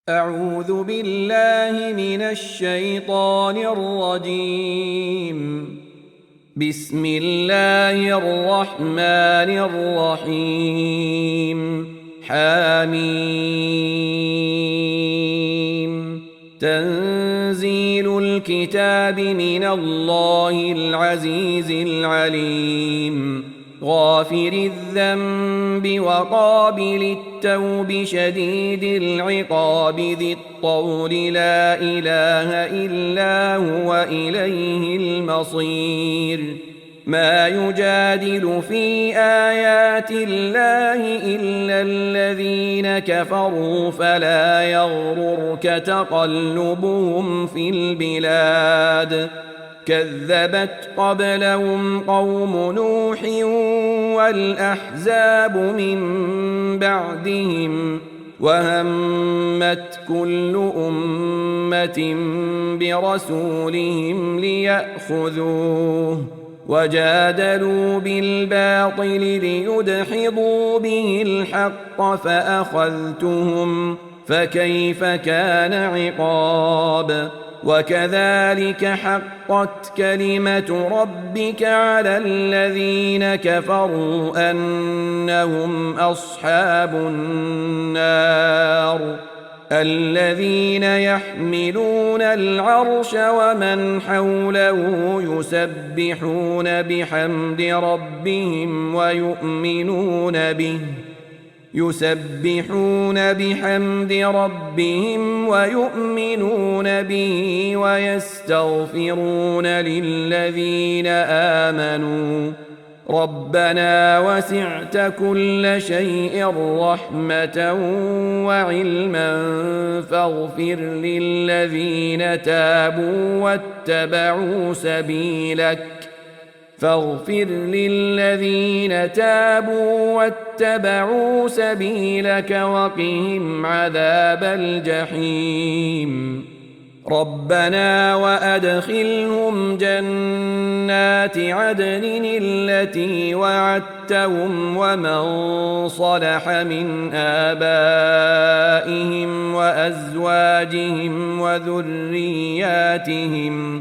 أعوذ بالله من الشيطان الرجيم. بسم الله الرحمن الرحيم. حميم. تنزيل الكتاب من الله العزيز العليم. غافر الذنب وقابل التوب شديد العقاب ذي الطول لا إله إلا هو إليه المصير. ما يجادل في آيات الله إلا الذين كفروا فلا يغررك تقلبهم في البلاد. كذبت قبلهم قوم نوح والأحزاب من بعدهم وهمت كل أمة برسولهم ليأخذوه وجادلوا بالباطل ليدحضوا به الحق فأخذتهم فكيف كان عقاب. وكذلك حقت كلمة ربك على الذين كفروا أنهم أصحاب النار. الذين يحملون العرش ومن حوله يسبحون بحمد ربهم ويؤمنون به ويستغفرون للذين آمنوا ربنا وسعت كل شيء رحمة وعلما فاغفر للذين تابوا واتبعوا سبيلك وقهم عذاب الجحيم. ربنا وأدخلهم جنات عدن التي وعدتهم ومن صلح من آبائهم وأزواجهم وذرياتهم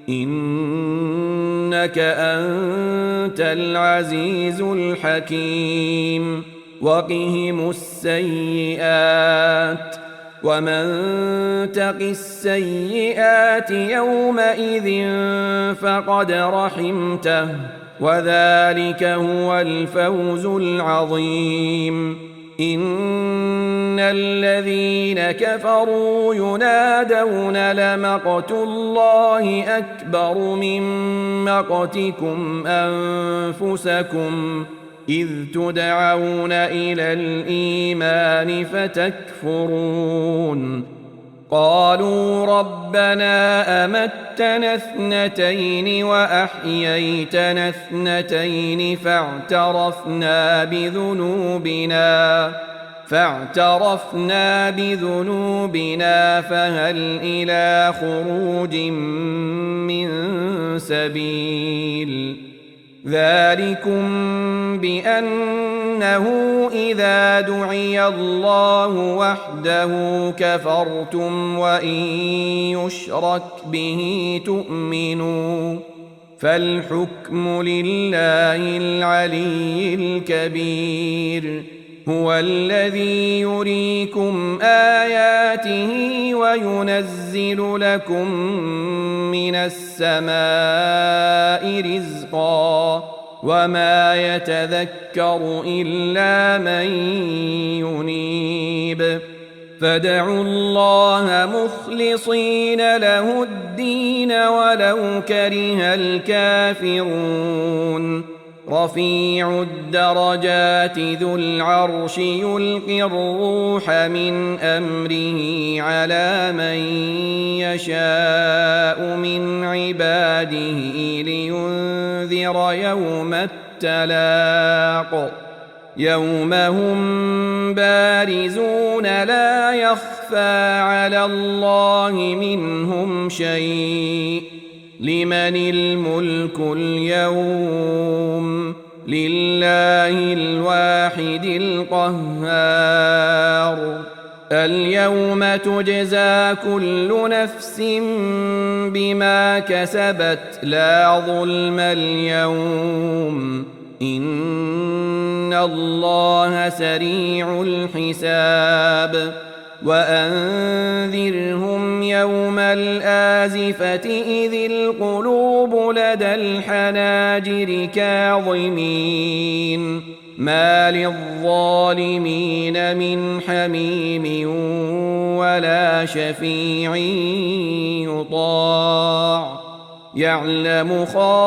إنك أنت العزيز الحكيم. وقهم السيئات ومن تق السيئات يومئذ فقد رحمته وذلك هو الفوز العظيم. إن الذين كفروا ينادون لمقت الله أكبر من مقتكم أنفسكم إذ تدعون إلى الإيمان فتكفرون. قالوا ربنا أمتنا اثنتين وأحييتنا اثنتين فاعترفنا بذنوبنا فهل إلى خروج من سبيل. ذلكم بأنه إذا دعي الله وحده كفرتم وإن يشرك به تؤمنوا فالحكم لله العلي الكبير. هو الذي يريكم آياته وينزل لكم من السماء رزقا وما يتذكر إلا من ينيب. فادعوا الله مخلصين له الدين ولو كره الكافرون. رفيع الدرجات ذو العرش يلقي الروح من أمره على من يشاء من عباده لينذر يوم التلاق. يوم هم بارزون لا يخفى على الله منهم شيء. لمن الملك اليوم لله الواحد القهار. اليوم تجزى كل نفس بما كسبت لا ظلم اليوم إن الله سريع الحساب وأنذرهم يوم الآزفة إذ القلوب لدى الحناجر كاظمين ما للظالمين من حميم ولا شفيع يطاع يعلم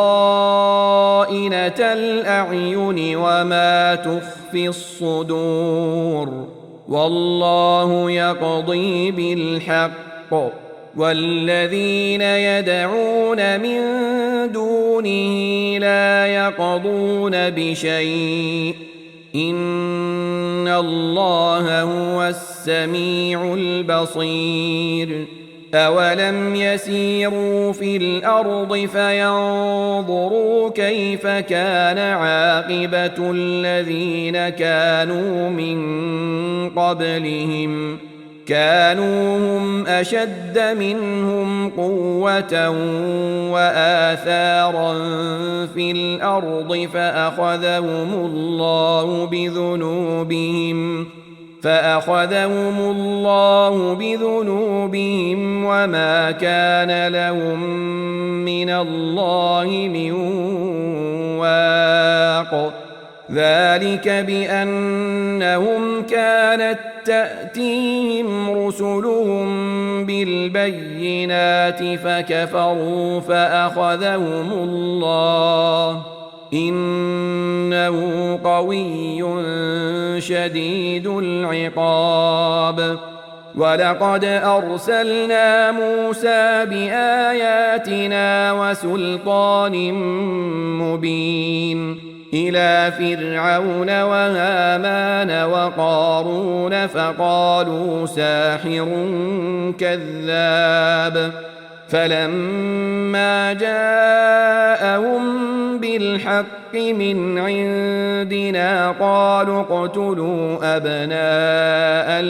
خائنة الأعين وما تخفي الصدور والله يقضي بالحق والذين يدعون من دونه لا يقضون بشيء إن الله هو السميع البصير أولم يسيروا في الأرض فينظروا كيف كان عاقبة الذين كانوا من قبلهم كانوا هم أشد منهم قوة وآثارا في الأرض فأخذهم الله بذنوبهم وما كان لهم من الله من واق ذلك بأنهم كانت تأتيهم رسلهم بالبينات فكفروا فأخذهم الله إنه قوي شديد العقاب ولقد أرسلنا موسى بآياتنا وسلطان مبين إلى فرعون وهامان وقارون فقالوا ساحر كذاب فلما جاءهم بالحق من عندنا قالوا اقتلوا أبناء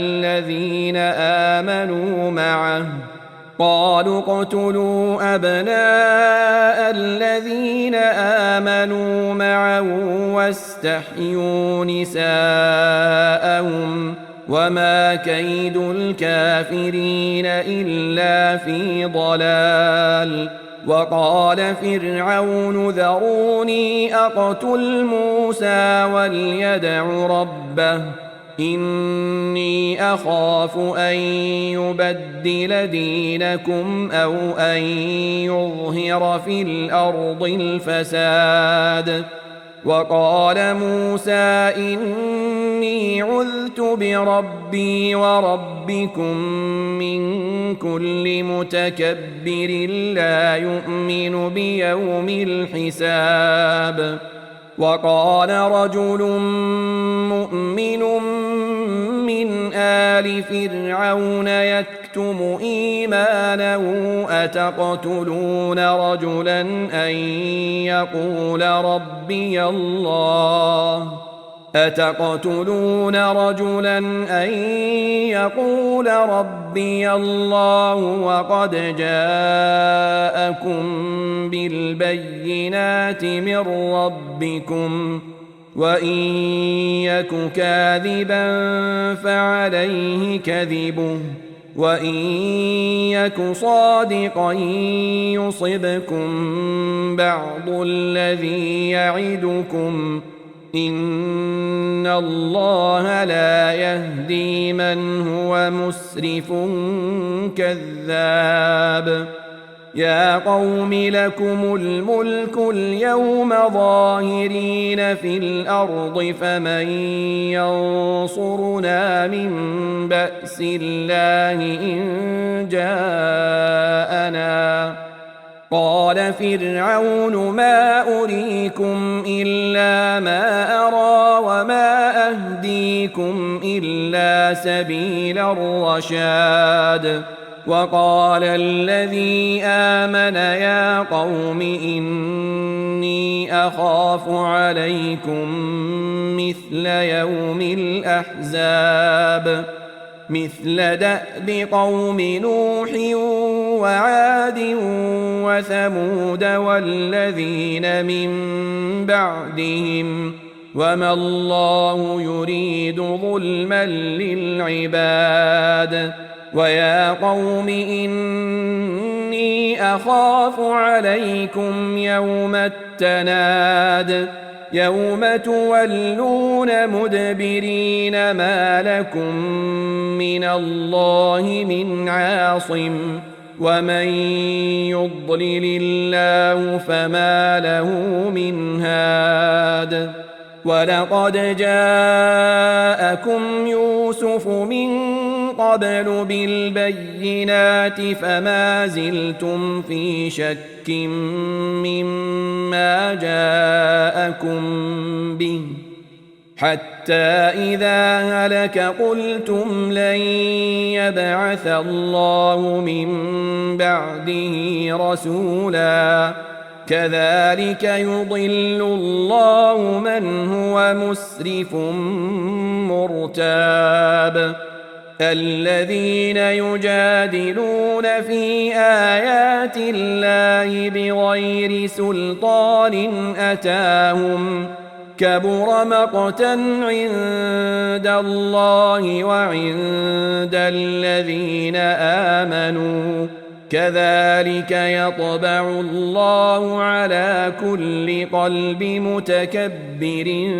الذين آمنوا معه واستحيوا نساءهم وما كيد الكافرين إلا في ضلال وقال فرعون ذروني أقتل موسى وليدع ربه إني أخاف أن يبدل دينكم أو أن يظهر في الأرض الفساد وقال موسى إني عذت بربي وربكم من كل متكبر لا يؤمن بيوم الحساب وقال رجل مؤمن من آل فرعون يكتم إيمانه أتقتلون رجلا أن يقول ربي الله وقد جاءكم بالبينات من ربكم وإن يك كاذبا فعليه كذبه وإن يك صادقا يصبكم بعض الذي يعدكم إن الله لا يهدي من هو مسرف كذاب يا قوم لكم الملك اليوم ظاهرين في الأرض فمن ينصرنا من بأس الله إن جاءنا قال فرعون ما أريكم إلا ما أرى وما أهديكم إلا سبيل الرشاد وقال الذي آمن يا قوم إني أخاف عليكم مثل يوم الأحزاب مثل دأب قوم نوح وعاد وثمود والذين من بعدهم وما الله يريد ظلما للعباد ويا قوم إني أخاف عليكم يوم التناد يوم تولون مدبرين ما لكم من الله من عاصم ومن يضلل الله فما له من هاد ولقد جاءكم يوسف من قبل بالبينات فما زلتم في شك مما جاءكم به حتى إذا هلك قلتم لن يبعث الله من بعده رسولا كذلك يضل الله من هو مسرف مرتاب الذين يجادلون في آيات الله بغير سلطان أتاهم كبر مقتا عند الله وعند الذين آمنوا كذلك يطبع الله على كل قلب متكبر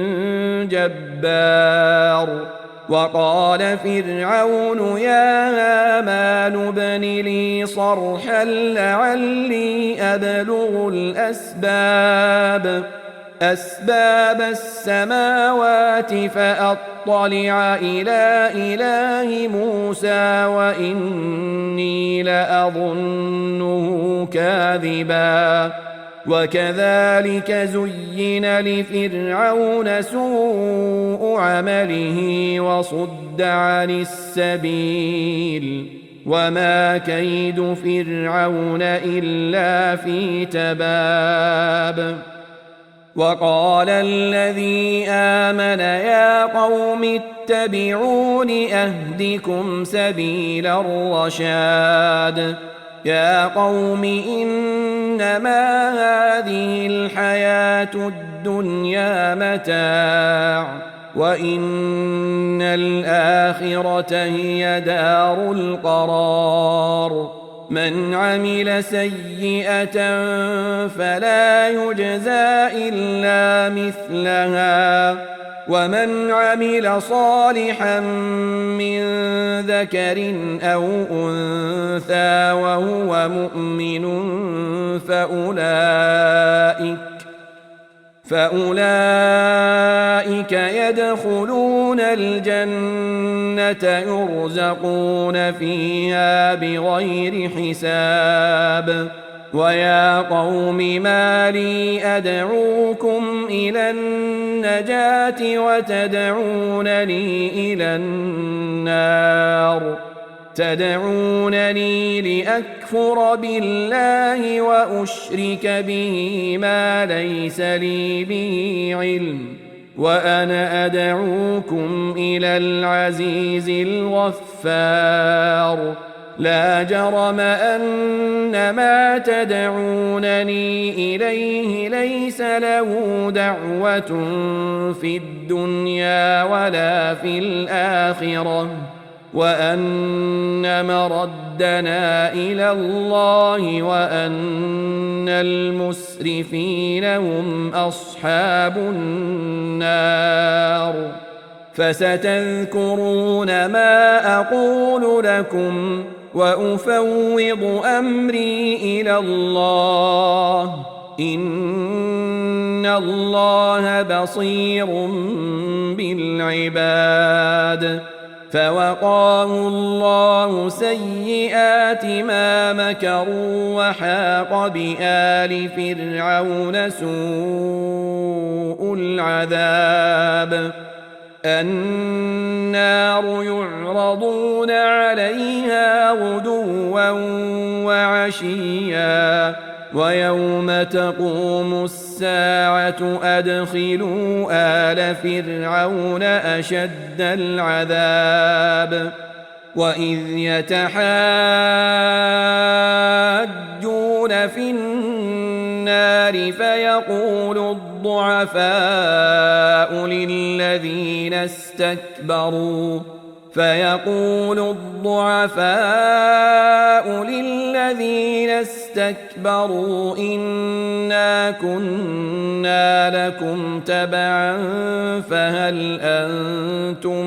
جبار وقال فرعون يا هامان ابن لي صرحا لعلي أبلغ أسباب السماوات فأطلع إلى إله موسى وإني لأظنه كاذبا وكذلك زين لفرعون سوء عمله وصد عن السبيل وما كيد فرعون إلا في تباب وقال الذي آمن يا قوم اتبعون أهدكم سبيل الرشاد يا قوم إنما هذه الحياة الدنيا متاع وإن الآخرة هي دار القرار من عمل سيئة فلا يجزى إلا مثلها ومن عمل صالحا من ذكر أو أنثى وهو مؤمن فأولئك يدخلون الجنة يرزقون فيها بغير حساب ويا قوم ما لي أدعوكم إلى النجاة وتدعونني إلى النار تدعونني لأكفر بالله وأشرك به ما ليس لي به علم وأنا أدعوكم إلى العزيز الغفار لا جرم أن ما تدعونني إليه ليس له دعوة في الدنيا ولا في الآخرة وأن مردنا إلى الله وأن المسرفين هم أصحاب النار فستذكرون ما أقول لكم وأفوض أمري إلى الله إن الله بصير بالعباد فوقاه الله سيئات ما مكروا وحاق بآل فرعون سوء العذاب النار يعرضون عليها غدوا وعشيا ويوم تقوم الساعة أدخلوا آل فرعون أشد العذاب وإذ يتحاجون في النار فيقول الضعفاء للذين استكبروا إنا كنا لكم تبعا فهل أنتم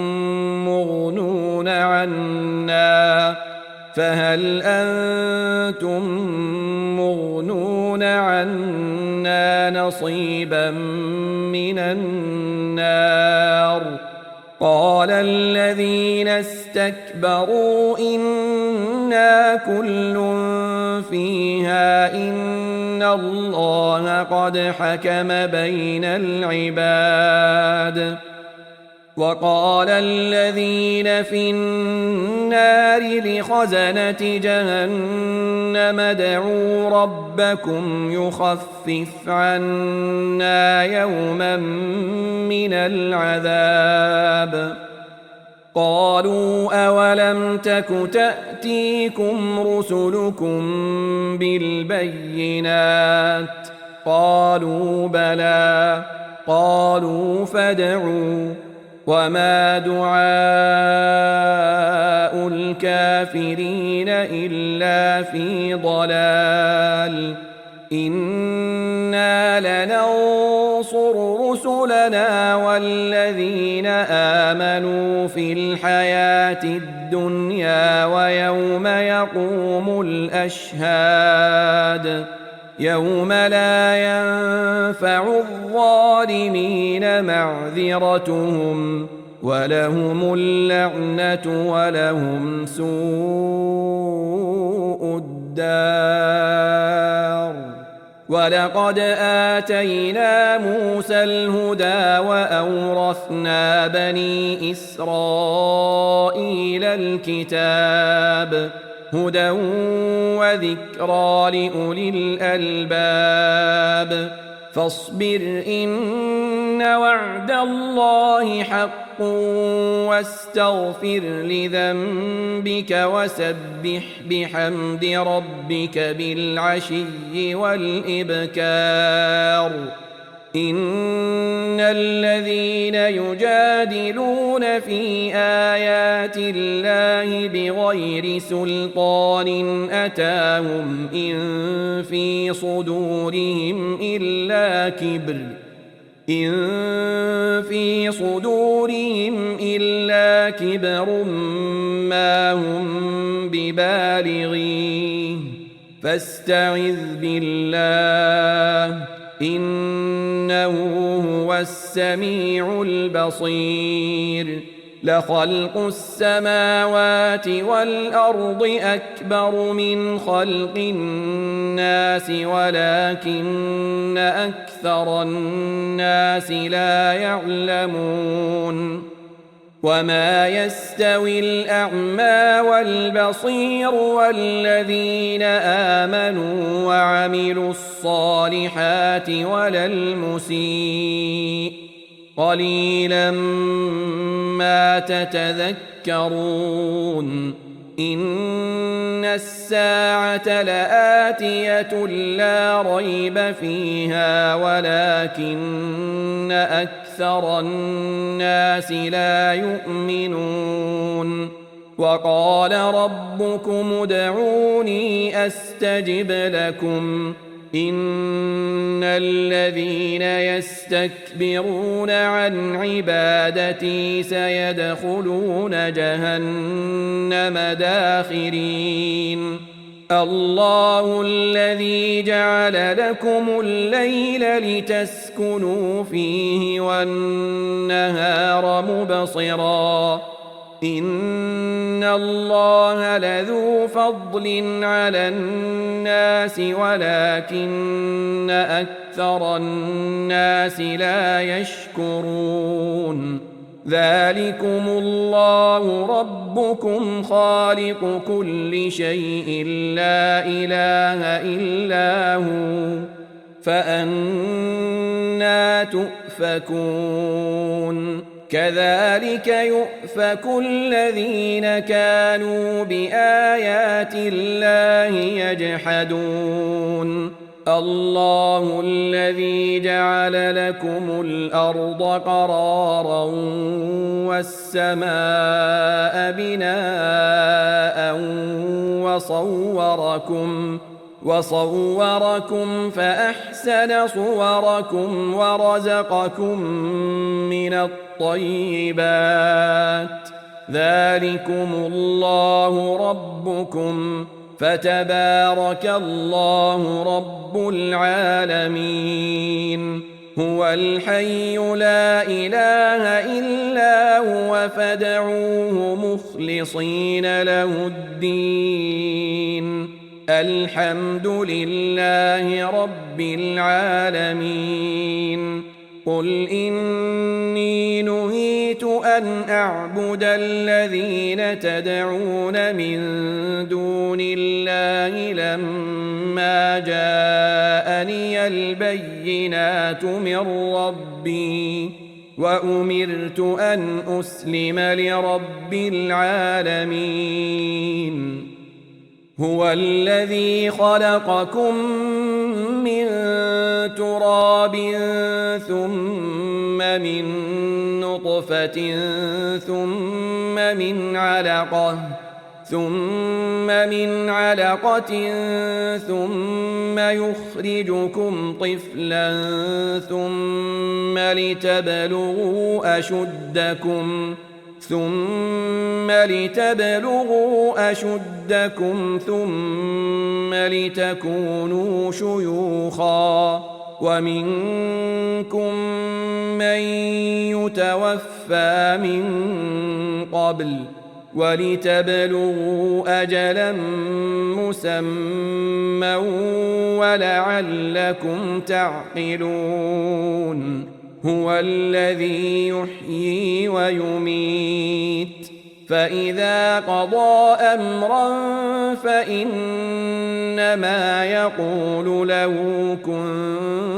مغنون عنا نصيبا من النار قال الذين استكبروا إنا كل فيها إن الله قد حكم بين العباد وقال الذين في النار لخزنة جهنم ادعوا ربكم يخفف عنا يوما من العذاب قالوا أولم تك تأتيكم رسلكم بالبينات قالوا بلى قالوا فادعوا وما دعاء الكافرين إلا في ضلال إنا لننصر رسلنا والذين آمنوا في الحياة الدنيا ويوم يقوم الأشهاد يوم لا ينفع الظالمين معذرتهم ولهم اللعنة ولهم سوء الدار ولقد آتينا موسى الهدى وأورثنا بني إسرائيل الكتاب هدى وذكرى لأولي الألباب فاصبر إن وعد الله حق واستغفر لذنبك وسبح بحمد ربك بالعشي والإبكار إن الذين يجادلون في آيات الله بغير سلطان أتاهم إن في صدورهم إلا كبر ما هم ببالغيه فاستعذ بالله إنه هو السميع البصير لخلق السماوات والأرض أكبر من خلق الناس ولكن أكثر الناس لا يعلمون وما يستوي الأعمى والبصير والذين آمنوا وعملوا الصالحات ولا المسيء قليلا ما تتذكرون إن الساعة لآتية لا ريب فيها ولكن أكثر الناس لا يؤمنون وقال ربكم ادعوني أستجب لكم إن الذين يستكبرون عن عبادتي سيدخلون جهنم داخرين الله الذي جعل لكم الليل لتسكنوا فيه والنهار مبصرا إن الله لذو فضل على الناس ولكن أكثر الناس لا يشكرون ذلكم الله ربكم خالق كل شيء لا إله إلا هو فأنى تؤفكون كذلك يؤفك الذين كانوا بآيات الله يجحدون الله الذي جعل لكم الأرض قرارا والسماء بناء وصوركم فأحسن صوركم ورزقكم من الطيبات ذلكم الله ربكم فتبارك الله رب العالمين هو الحي لا إله إلا هو فادعوه مخلصين له الدين الحمد لله رب العالمين قل إني نهيت أن أعبد الذين تدعون من دون الله لما جاءني البينات من ربي وأمرت أن أسلم لرب العالمين هو الذي خلقكم من تراب ثم من نطفة ثم من علقة ثم يخرجكم طفلا ثم لتبلغوا أشدكم ثم لتكونوا شيوخا ومنكم من يتوفى من قبل ولتبلغوا أجلا مسمى ولعلكم تعقلون هو الذي يحيي ويميت فإذا قضى أمرا فإنما يقول له كن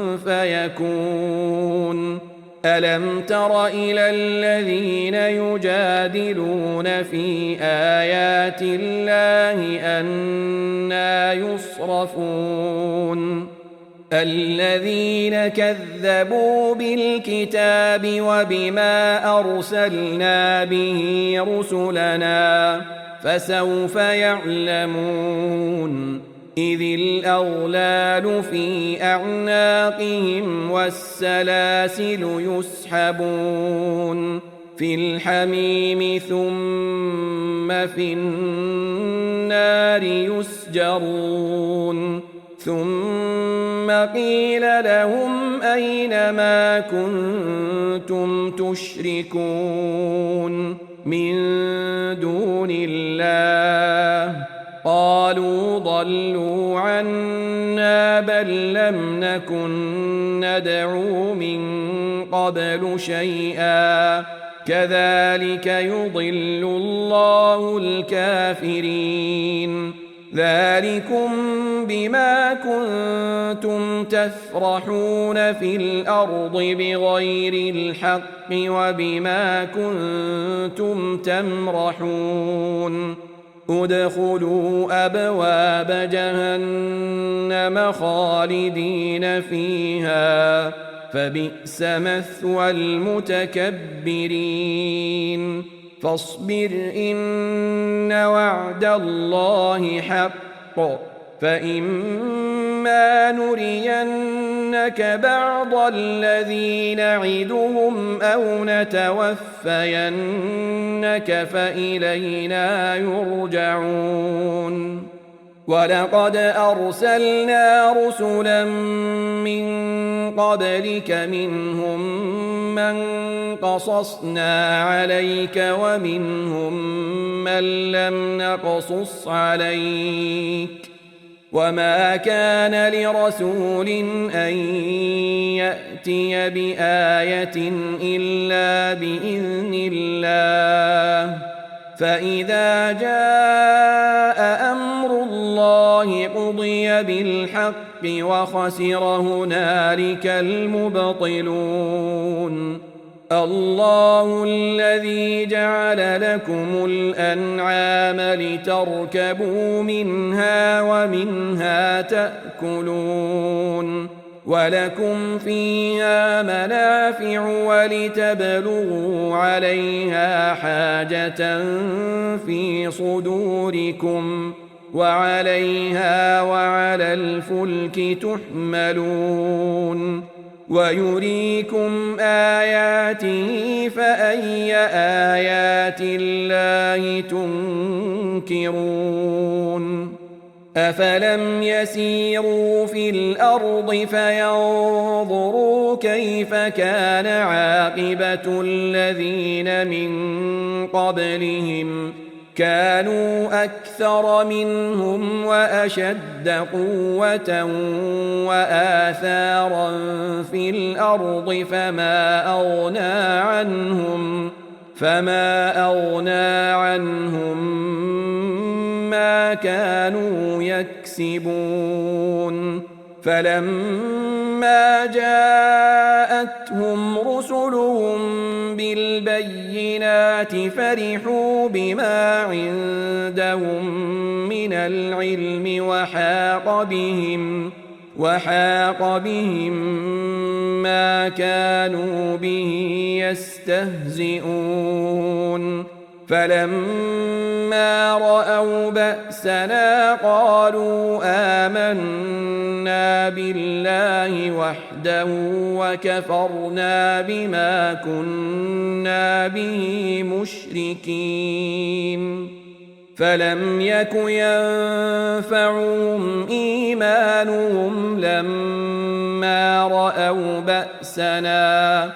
فيكون ألم تر إلى الذين يجادلون في آيات الله أنى يصرفون الذين كذبوا بالكتاب وبما أرسلنا به رسلنا فسوف يعلمون إذ الأغلال في أعناقهم والسلاسل يسحبون في الحميم ثم في النار يسجرون ثم قيل لهم أين ما كنتم تشركون من دون الله قالوا ضلوا عنا بل لم نكن ندعو من قبل شيئا كذلك يضل الله الكافرين ذلكم بما كنتم تفرحون في الأرض بغير الحق وبما كنتم تمرحون ادخلوا أبواب جهنم خالدين فيها فبئس مثوى المتكبرين فاصبر إن وعد الله حق فإما نرينك بعض الذي نعدهم أو نتوفينك فإلينا يرجعون ولقد أرسلنا رسلا من قبلك منهم من قصصنا عليك ومنهم من لم نقصص عليك وما كان لرسول أن يأتي بآية إلا بإذن الله فإذا جاء أمر الله قضي بالحق وخسر هنالك المبطلون الله الذي جعل لكم الأنعام لتركبوا منها ومنها تأكلون ولكم فيها منافع ولتبلغوا عليها حاجة في صدوركم وعليها وعلى الفلك تحملون ويريكم آياته فأي آيات الله تنكرون أفلم يسيروا في الأرض فينظروا كيف كان عاقبة الذين من قبلهم كانوا أكثر منهم وأشد قوة وآثارا في الأرض فما أغنى عنهم ما كانوا يكسبون فلما جاءتهم رسلهم بالبينات فرحوا بما عندهم من العلم وحاق بهم ما كانوا به يستهزئون فلما رأوا بأسنا قالوا آمنا بالله وحده وكفرنا بما كنا به مشركين فلم يك ينفعهم إيمانهم لما رأوا بأسنا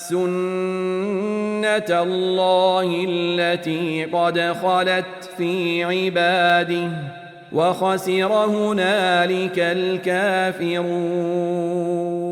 سنة الله التي قد خلت في عباده وخسر هنالك الكافرون